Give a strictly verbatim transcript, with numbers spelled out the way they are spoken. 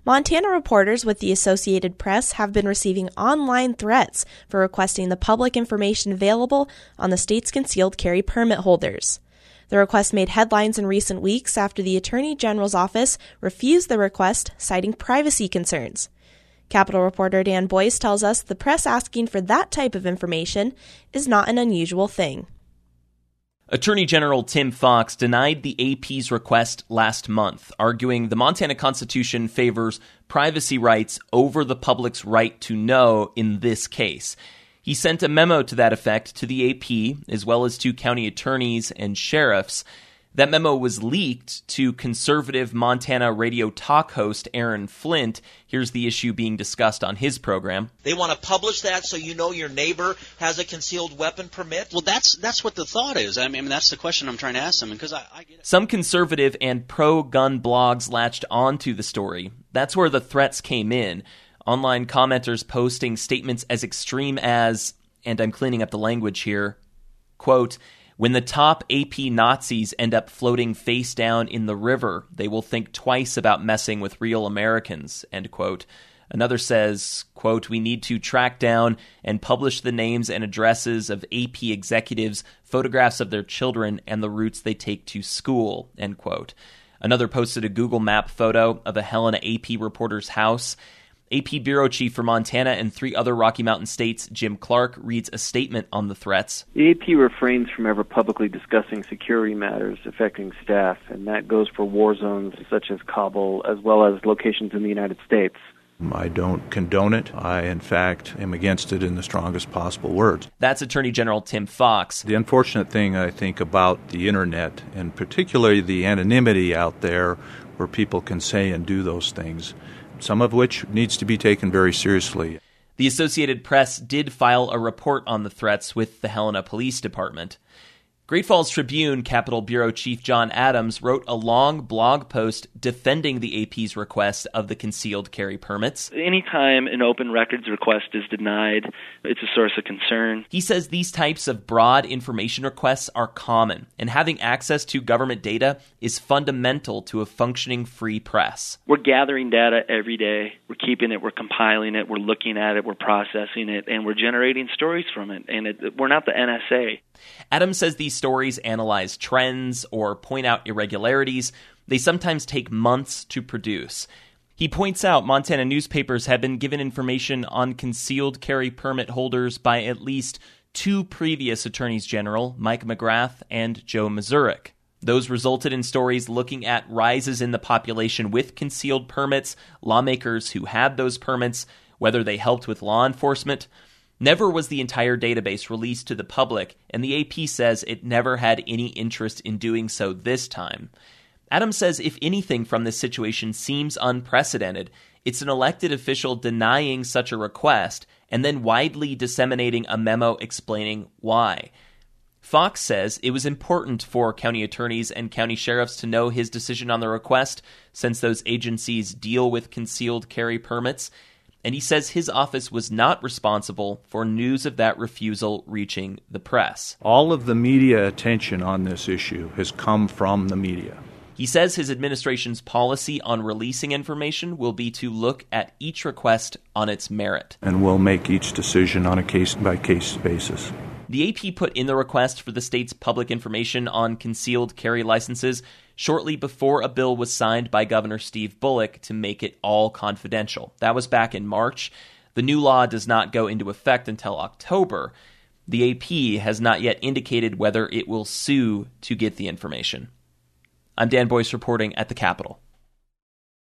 Montana reporters with the Associated Press have been receiving online threats for requesting the public information available on the state's concealed carry permit holders. The request made headlines in recent weeks after the Attorney General's office refused the request, citing privacy concerns. Capitol reporter Dan Boyce tells us the press asking for that type of information is not an unusual thing. Attorney General Tim Fox denied the A P's request last month, arguing the Montana Constitution favors privacy rights over the public's right to know in this case. He sent a memo to that effect to the A P, as well as to county attorneys and sheriffs. That memo was leaked to conservative Montana radio talk host Aaron Flint. Here's the issue being discussed on his program. They want to publish that so you know your neighbor has a concealed weapon permit? Well, that's that's what the thought is. I mean, that's the question I'm trying to ask them. Because I, I get it. Some conservative and pro-gun blogs latched onto the story. That's where the threats came in. Online commenters posting statements as extreme as, and I'm cleaning up the language here, quote, "When the top A P Nazis end up floating face down in the river, they will think twice about messing with real Americans," end quote. Another says, quote, "We need to track down and publish the names and addresses of A P executives, photographs of their children, and the routes they take to school," end quote. Another posted a Google Map photo of a Helena A P reporter's house. A P Bureau Chief for Montana and three other Rocky Mountain states, Jim Clark, reads a statement on the threats. The A P refrains from ever publicly discussing security matters affecting staff, and that goes for war zones such as Kabul, as well as locations in the United States. I don't condone it. I, in fact, am against it in the strongest possible words. That's Attorney General Tim Fox. The unfortunate thing, I think, about the Internet, and particularly the anonymity out there where people can say and do those things, some of which needs to be taken very seriously. The Associated Press did file a report on the threats with the Helena Police Department. Great Falls Tribune Capitol Bureau Chief John Adams wrote a long blog post defending the A P's request of the concealed carry permits. Anytime an open records request is denied, it's a source of concern. He says these types of broad information requests are common, and having access to government data is fundamental to a functioning free press. We're gathering data every day. We're keeping it, we're compiling it, we're looking at it, we're processing it, and we're generating stories from it. And it, we're not the N S A. Adams says these stories analyze trends or point out irregularities. They sometimes take months to produce. He points out Montana newspapers have been given information on concealed carry permit holders by at least two previous attorneys general, Mike McGrath and Joe Mazurek. Those resulted in stories looking at rises in the population with concealed permits, lawmakers who had those permits, whether they helped with law enforcement. Never was the entire database released to the public, and the A P says it never had any interest in doing so this time. Adams says if anything from this situation seems unprecedented, it's an elected official denying such a request and then widely disseminating a memo explaining why. Fox says it was important for county attorneys and county sheriffs to know his decision on the request, since those agencies deal with concealed carry permits. And he says his office was not responsible for news of that refusal reaching the press. All of the media attention on this issue has come from the media. He says his administration's policy on releasing information will be to look at each request on its merit. And we'll make each decision on a case-by-case basis. The A P put in the request for the state's public information on concealed carry licenses shortly before a bill was signed by Governor Steve Bullock to make it all confidential. That was back in March. The new law does not go into effect until October. The A P has not yet indicated whether it will sue to get the information. I'm Dan Boyce reporting at the Capitol.